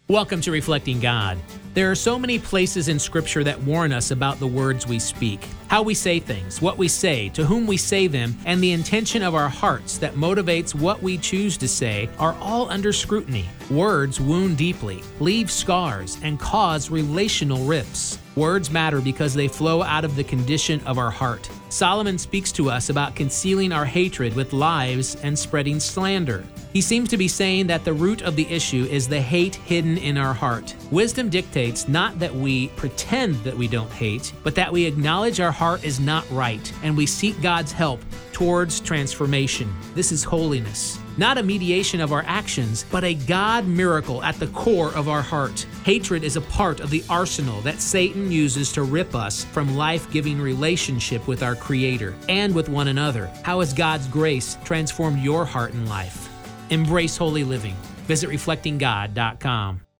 Welcome to Reflecting God. There are so many places in Scripture that warn us about the words we speak, how we say things, what we say, to whom we say them, and the intention of our hearts that motivates what we choose to say are all under scrutiny. Words wound deeply, leave scars, and cause relational rifts. Words matter because they flow out of the condition of our heart. Solomon speaks to us about concealing our hatred with lies and spreading slander. He seems to be saying that the root of the issue is the hate hidden in our heart. Wisdom dictates not that we pretend that we don't hate, but that we acknowledge our heart is not right and we seek God's help towards transformation. This is holiness. Not a mediation of our actions, but a God miracle at the core of our heart. Hatred is a part of the arsenal that Satan uses to rip us from life-giving relationship with our Creator and with one another. How has God's grace transformed your heart and life? Embrace holy living. Visit reflectinggod.com.